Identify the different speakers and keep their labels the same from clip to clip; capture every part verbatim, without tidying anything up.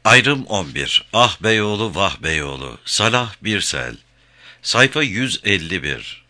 Speaker 1: Ayrım on bir. Ah Beyoğlu, vah Beyoğlu. Salah Birsel. Sayfa yüz elli bir.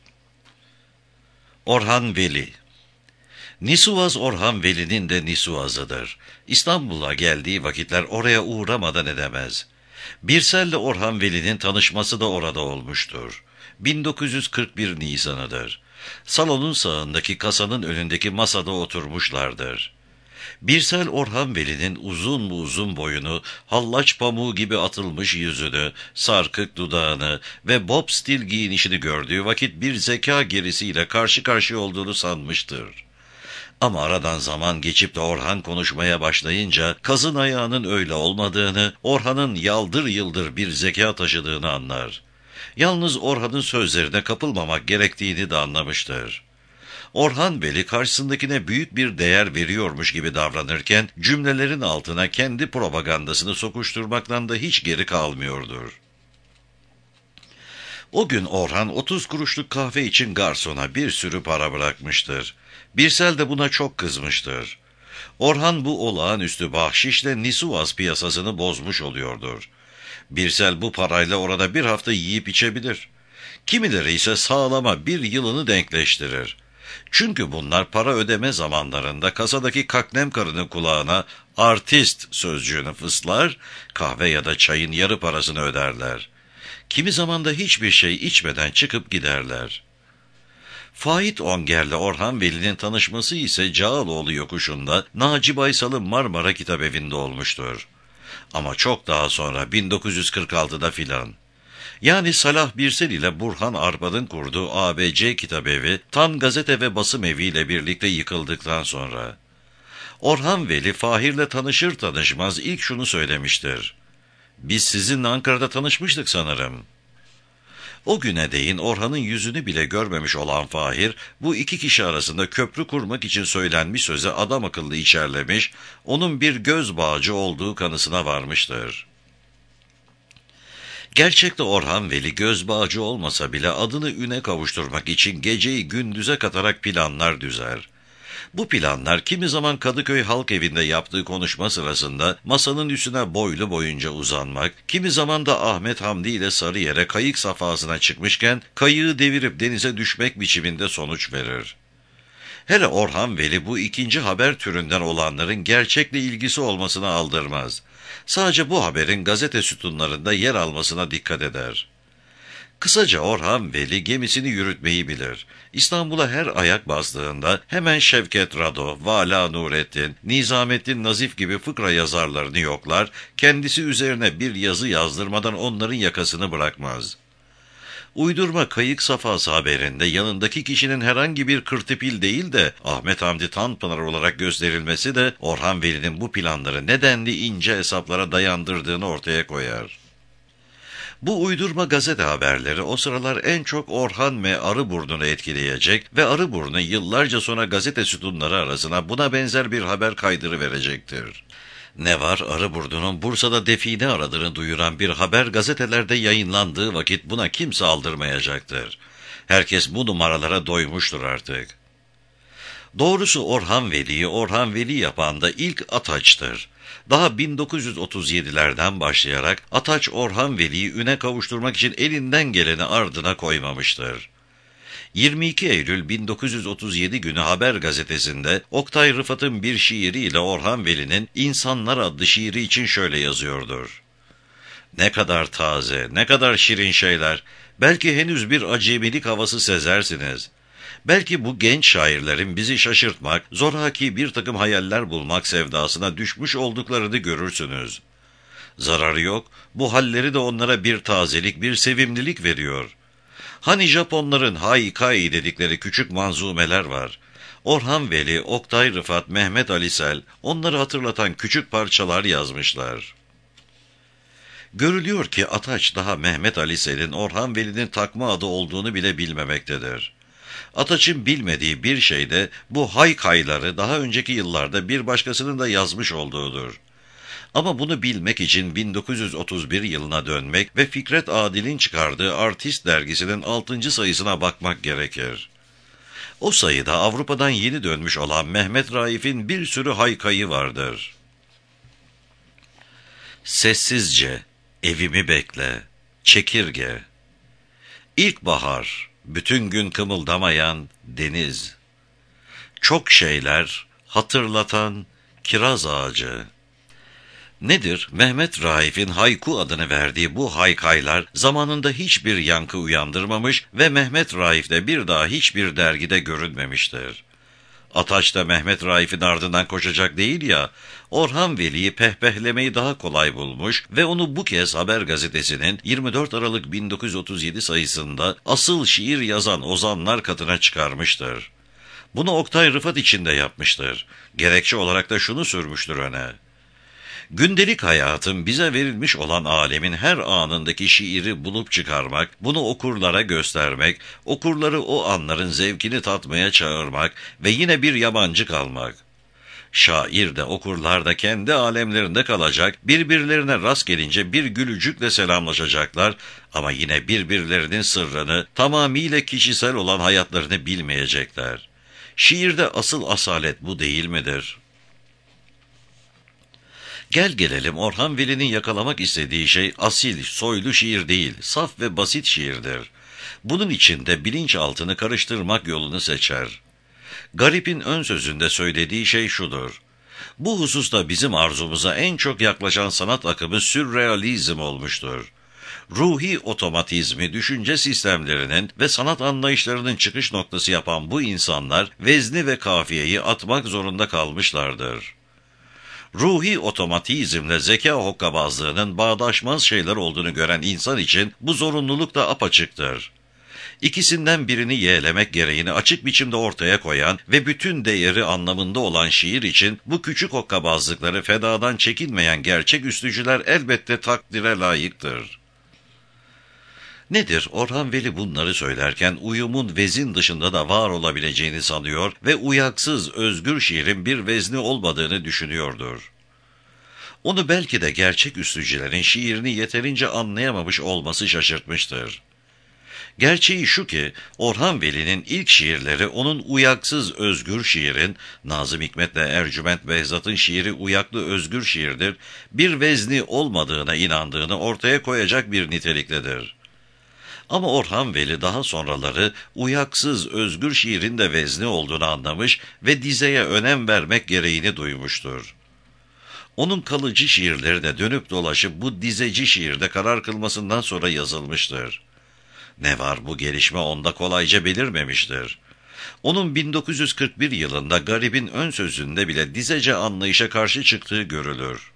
Speaker 1: Orhan Veli. Nisuvaz Orhan Veli'nin de Nisuvazıdır. İstanbul'a geldiği vakitler oraya uğramadan edemez. Birsel'le Orhan Veli'nin tanışması da orada olmuştur. bin dokuz yüz kırk bir Nisan'ıdır. Salonun sağındaki kasanın önündeki masada oturmuşlardır. Birsel Orhan Veli'nin uzun mu uzun boyunu, hallaç pamuğu gibi atılmış yüzünü, sarkık dudağını ve bob stil giyinişini gördüğü vakit bir zeka gerisiyle karşı karşıya olduğunu sanmıştır. Ama aradan zaman geçip de Orhan konuşmaya başlayınca kazın ayağının öyle olmadığını, Orhan'ın yaldır yıldır bir zeka taşıdığını anlar. Yalnız Orhan'ın sözlerine kapılmamak gerektiğini de anlamıştır. Orhan Veli karşısındakine büyük bir değer veriyormuş gibi davranırken cümlelerin altına kendi propagandasını sokuşturmaktan da hiç geri kalmıyordur. O gün Orhan otuz kuruşluk kahve için garsona bir sürü para bırakmıştır. Birsel de buna çok kızmıştır. Orhan bu olağanüstü bahşişle Nisuvaz piyasasını bozmuş oluyordur. Birsel bu parayla orada bir hafta yiyip içebilir. Kimileri ise sağlama bir yılını denkleştirir. Çünkü bunlar para ödeme zamanlarında kasadaki kaknem karının kulağına artist sözcüğünü fıslar, kahve ya da çayın yarı parasını öderler. Kimi zaman da hiçbir şey içmeden çıkıp giderler. Fait Onger'le Orhan Veli'nin tanışması ise Cağaloğlu yokuşunda Naci Baysal'ın Marmara Kitabevi'nde olmuştur. Ama çok daha sonra bin dokuz yüz kırk altıda filan. Yani Salah Birsel ile Burhan Arpad'ın kurduğu A B C Kitabevi tam gazete ve basım eviyle birlikte yıkıldıktan sonra. Orhan Veli Fahir'le tanışır tanışmaz ilk şunu söylemiştir. Biz sizinle Ankara'da tanışmıştık sanırım. O güne değin Orhan'ın yüzünü bile görmemiş olan Fahir, bu iki kişi arasında köprü kurmak için söylenmiş söze adam akıllı içerlemiş, onun bir göz bağcı olduğu kanısına varmıştır. Gerçekte Orhan Veli göz bağcı olmasa bile adını üne kavuşturmak için geceyi gündüze katarak planlar düzer. Bu planlar kimi zaman Kadıköy Halk Evi'nde yaptığı konuşma sırasında masanın üstüne boylu boyunca uzanmak, kimi zaman da Ahmet Hamdi ile Sarıyer'e kayık safhasına çıkmışken kayığı devirip denize düşmek biçiminde sonuç verir. Hele Orhan Veli bu ikinci haber türünden olanların gerçekle ilgisi olmasına aldırmaz. Sadece bu haberin gazete sütunlarında yer almasına dikkat eder. Kısaca Orhan Veli gemisini yürütmeyi bilir. İstanbul'a her ayak bastığında hemen Şevket Rado, Vala Nurettin, Nizamettin Nazif gibi fıkra yazarlarını yoklar, kendisi üzerine bir yazı yazdırmadan onların yakasını bırakmaz. Uydurma kayık safhası haberinde yanındaki kişinin herhangi bir kırtıpil değil de Ahmet Hamdi Tanpınar olarak gösterilmesi de Orhan Veli'nin bu planları nedenli ince hesaplara dayandırdığını ortaya koyar. Bu uydurma gazete haberleri o sıralar en çok Orhan ve Arıburnu'nu etkileyecek ve Arıburnu yıllarca sonra gazete sütunları arasına buna benzer bir haber kaydırıverecektir. Ne var, Arıburnu'nun Bursa'da define aradığını duyuran bir haber gazetelerde yayınlandığı vakit buna kimse aldırmayacaktır. Herkes bu numaralara doymuştur artık. Doğrusu Orhan Veli'yi Orhan Veli yapan da ilk Ataç'tır. Daha bin dokuz yüz otuz yedilerden başlayarak Ataç Orhan Veli'yi üne kavuşturmak için elinden geleni ardına koymamıştır. yirmi iki Eylül bin dokuz yüz otuz yedi günü Haber gazetesinde Oktay Rıfat'ın bir şiiriyle Orhan Veli'nin İnsanlar adlı şiiri için şöyle yazıyordur. Ne kadar taze, ne kadar şirin şeyler, belki henüz bir acemilik havası sezersiniz. Belki bu genç şairlerin bizi şaşırtmak, zoraki bir takım hayaller bulmak sevdasına düşmüş olduklarını görürsünüz. Zararı yok, bu halleri de onlara bir tazelik, bir sevimlilik veriyor. Hani Japonların haikai dedikleri küçük manzumeler var. Orhan Veli, Oktay Rıfat, Mehmet Ali Sel, onları hatırlatan küçük parçalar yazmışlar. Görülüyor ki Ataç daha Mehmet Ali Sel'in Orhan Veli'nin takma adı olduğunu bile bilmemektedir. Ataç'ın bilmediği bir şey de bu haykayları daha önceki yıllarda bir başkasının da yazmış olduğudur. Ama bunu bilmek için bin dokuz yüz otuz bir yılına dönmek ve Fikret Adil'in çıkardığı Artist dergisinin altıncı sayısına bakmak gerekir. O sayıda Avrupa'dan yeni dönmüş olan Mehmet Raif'in bir sürü haykayı vardır. Sessizce evimi bekle, çekirge. İlkbahar, bütün gün kımıldamayan deniz. Çok şeyler hatırlatan kiraz ağacı. Nedir? Mehmet Raif'in Hayku adını verdiği bu haykaylar zamanında hiçbir yankı uyandırmamış ve Mehmet Raif'te bir daha hiçbir dergide görünmemiştir. Ataç da Mehmet Raif'in ardından koşacak değil ya, Orhan Veli'yi pehpehlemeyi daha kolay bulmuş ve onu bu kez Haber Gazetesi'nin yirmi dört Aralık bin dokuz yüz otuz yedi sayısında asıl şiir yazan ozanlar katına çıkarmıştır. Bunu Oktay Rıfat için de yapmıştır. Gerekçe olarak da şunu sürmüştür öne: gündelik hayatın bize verilmiş olan alemin her anındaki şiiri bulup çıkarmak, bunu okurlara göstermek, okurları o anların zevkini tatmaya çağırmak ve yine bir yabancı kalmak. Şair de okurlar da kendi alemlerinde kalacak, birbirlerine rast gelince bir gülücükle selamlaşacaklar ama yine birbirlerinin sırrını, tamamıyla kişisel olan hayatlarını bilmeyecekler. Şiirde asıl asalet bu değil midir? Gel gelelim Orhan Veli'nin yakalamak istediği şey asil, soylu şiir değil, saf ve basit şiirdir. Bunun için de bilinçaltını karıştırmak yolunu seçer. Garip'in ön sözünde söylediği şey şudur: bu hususta bizim arzumuza en çok yaklaşan sanat akımı sürrealizm olmuştur. Ruhi otomatizmi, düşünce sistemlerinin ve sanat anlayışlarının çıkış noktası yapan bu insanlar vezni ve kafiyeyi atmak zorunda kalmışlardır. Ruhi otomatizmle zeka hokkabazlığının bağdaşmaz şeyler olduğunu gören insan için bu zorunluluk da apaçıktır. İkisinden birini yeğlemek gereğini açık biçimde ortaya koyan ve bütün değeri anlamında olan şiir için bu küçük hokkabazlıkları fedadan çekinmeyen gerçek üstücüler elbette takdire layıktır. Nedir? Orhan Veli bunları söylerken uyumun vezin dışında da var olabileceğini sanıyor ve uyaksız, özgür şiirin bir vezni olmadığını düşünüyordur. Onu belki de gerçek üstücülerin şiirini yeterince anlayamamış olması şaşırtmıştır. Gerçeği şu ki, Orhan Veli'nin ilk şiirleri onun uyaksız özgür şiirin, Nazım Hikmet'le Ercüment Behzat'ın şiiri uyaklı özgür şiirdir, bir vezni olmadığına inandığını ortaya koyacak bir niteliktedir. Ama Orhan Veli daha sonraları uyaksız özgür şiirin de vezni olduğunu anlamış ve dizeye önem vermek gereğini duymuştur. Onun kalıcı şiirleri de dönüp dolaşıp bu dizeci şiirde karar kılmasından sonra yazılmıştır. Ne var, bu gelişme onda kolayca belirmemiştir. Onun bin dokuz yüz kırk bir yılında Garip'in ön sözünde bile dizece anlayışa karşı çıktığı görülür.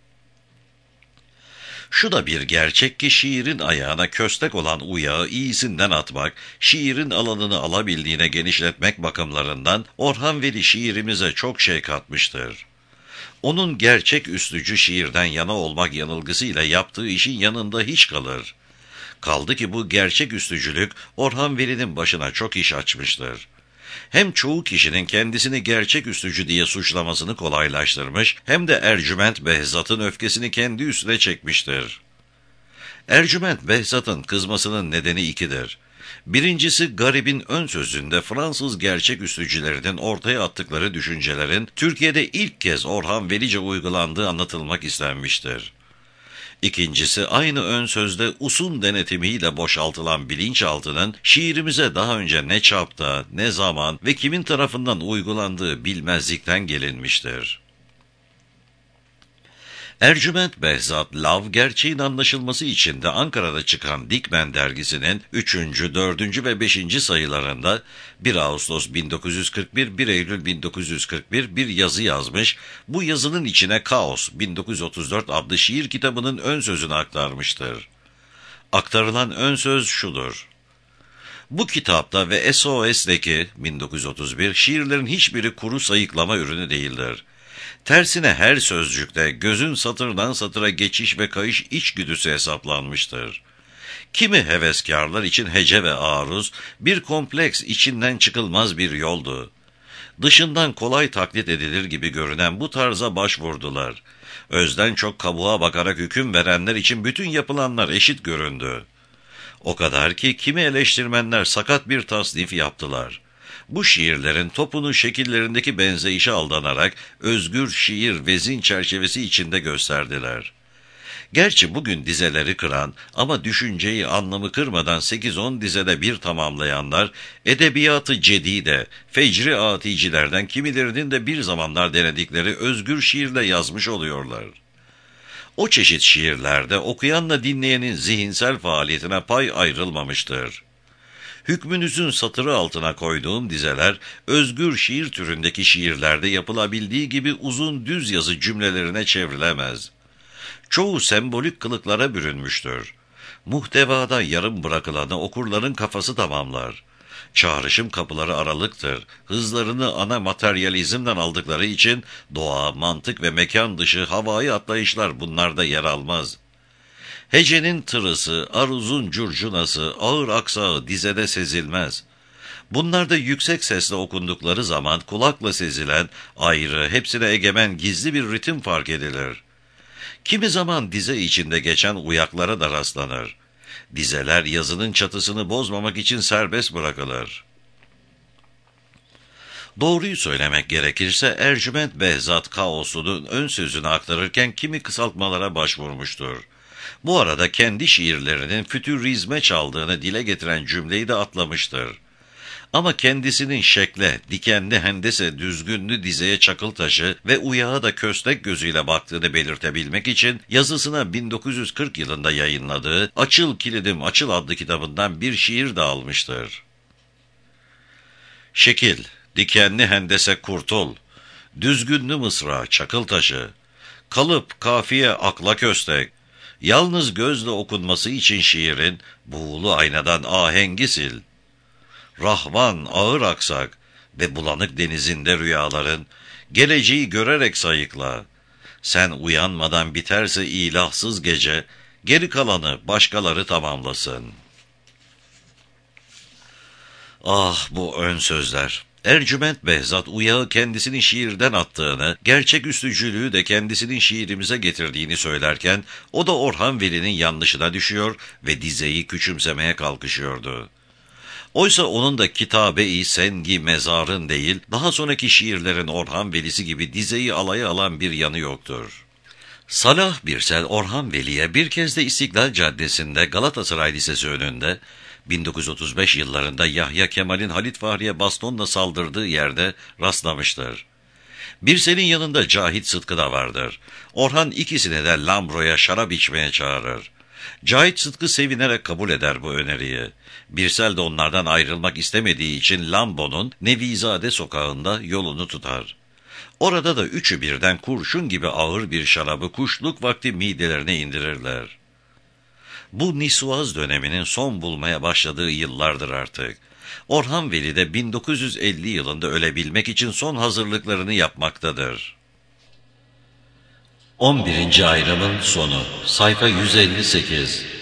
Speaker 1: Şu da bir gerçek ki şiirin ayağına köstek olan uyağı iyisinden atmak, şiirin alanını alabildiğine genişletmek bakımlarından Orhan Veli şiirimize çok şey katmıştır. Onun gerçek üslücü şiirden yana olmak yanılgısıyla yaptığı işin yanında hiç kalır. Kaldı ki bu gerçek üslücülük Orhan Veli'nin başına çok iş açmıştır. Hem çoğu kişinin kendisini gerçek üslücü diye suçlamasını kolaylaştırmış, hem de Ercüment Behzat'ın öfkesini kendi üstüne çekmiştir. Ercüment Behzat'ın kızmasının nedeni ikidir. Birincisi, Garip'in ön sözünde Fransız gerçek üslücülerinin ortaya attıkları düşüncelerin Türkiye'de ilk kez Orhan Velice uygulandığı anlatılmak istenmiştir. İkincisi, aynı ön sözde usul denetimiyle boşaltılan bilinçaltının şiirimize daha önce ne çapta, ne zaman ve kimin tarafından uygulandığı bilmezlikten gelinmiştir. Ercüment Behzat, Lav, gerçeğin anlaşılması için de Ankara'da çıkan Dikmen dergisinin üçüncü, dördüncü ve beşinci sayılarında bir Ağustos bin dokuz yüz kırk bir, bir Eylül bin dokuz yüz kırk bir bir yazı yazmış, bu yazının içine Kaos bin dokuz yüz otuz dört adlı şiir kitabının ön sözünü aktarmıştır. Aktarılan ön söz şudur: bu kitapta ve S O S'deki bin dokuz yüz otuz bir şiirlerin hiçbiri kuru sayıklama ürünü değildir. Tersine her sözcükte gözün satırdan satıra geçiş ve kayış içgüdüsü hesaplanmıştır. Kimi heveskarlar için hece ve aruz bir kompleks, içinden çıkılmaz bir yoldu. Dışından kolay taklit edilir gibi görünen bu tarza başvurdular. Özden çok kabuğa bakarak hüküm verenler için bütün yapılanlar eşit göründü. O kadar ki kimi eleştirmenler sakat bir tasnif yaptılar. Bu şiirlerin topunu şekillerindeki benzeyişe aldanarak özgür şiir vezin çerçevesi içinde gösterdiler. Gerçi bugün dizeleri kıran ama düşünceyi, anlamı kırmadan sekiz on dizede bir tamamlayanlar, edebiyatı cedide, fecri aticilerden kimilerinin de bir zamanlar denedikleri özgür şiirle yazmış oluyorlar. O çeşit şiirlerde okuyanla dinleyenin zihinsel faaliyetine pay ayrılmamıştır. Hükmünüzün satırı altına koyduğum dizeler, özgür şiir türündeki şiirlerde yapılabildiği gibi uzun düz yazı cümlelerine çevrilemez. Çoğu sembolik kılıklara bürünmüştür. Muhtevada yarım bırakılanı okurların kafası tamamlar. Çağrışım kapıları aralıktır. Hızlarını ana materyalizmden aldıkları için doğa, mantık ve mekan dışı havai atlayışlar bunlarda yer almaz. Hecenin tırısı, aruzun curcunası, ağır aksağı dizede sezilmez. Bunlar da yüksek sesle okundukları zaman kulakla sezilen, ayrı, hepsine egemen gizli bir ritim fark edilir. Kimi zaman dize içinde geçen uyaklara da rastlanır. Dizeler yazının çatısını bozmamak için serbest bırakılır. Doğruyu söylemek gerekirse Ercüment Behzat Kaoslu'nun ön sözünü aktarırken kimi kısaltmalara başvurmuştur. Bu arada kendi şiirlerinin fütürizme çaldığını dile getiren cümleyi de atlamıştır. Ama kendisinin şekle, dikenli hendese düzgünlü dizeye çakıl taşı ve uyağa da köstek gözüyle baktığını belirtebilmek için yazısına bin dokuz yüz kırk yılında yayınladığı Açıl Kilidim Açıl adlı kitabından bir şiir de almıştır. Şekil, dikenli hendese kurtul, düzgünlü mısra çakıl taşı, kalıp kafiye akla köstek, yalnız gözle okunması için şiirin buğulu aynadan ahengi sil. Rahvan ağır aksak ve bulanık denizinde rüyaların, geleceği görerek sayıkla. Sen uyanmadan biterse ilahsız gece, geri kalanı başkaları tamamlasın. Ah bu ön sözler! Ercüment Behzat uyağı kendisinin şiirden attığını, gerçeküstücülüğü de kendisinin şiirimize getirdiğini söylerken, o da Orhan Veli'nin yanlışına düşüyor ve dizeyi küçümsemeye kalkışıyordu. Oysa onun da kitabe-i sengi mezarın değil, daha sonraki şiirlerin Orhan Velisi gibi dizeyi alaya alan bir yanı yoktur. Salah Birsel Orhan Veli'ye bir kez de İstiklal Caddesi'nde Galatasaray Lisesi önünde, bin dokuz yüz otuz beş yıllarında Yahya Kemal'in Halit Fahri'ye bastonla saldırdığı yerde rastlamıştır. Birsel'in yanında Cahit Sıtkı da vardır. Orhan ikisini de Lambro'ya şarap içmeye çağırır. Cahit Sıtkı sevinerek kabul eder bu öneriyi. Birsel de onlardan ayrılmak istemediği için Lambo'nun Nevizade sokağında yolunu tutar. Orada da üçü birden kurşun gibi ağır bir şarabı kuşluk vakti midelerine indirirler. Bu Nisuaz döneminin son bulmaya başladığı yıllardır artık. Orhan Veli de bin dokuz yüz elli yılında ölebilmek için son hazırlıklarını yapmaktadır. on birinci ayrımın sonu, sayfa yüz elli sekiz.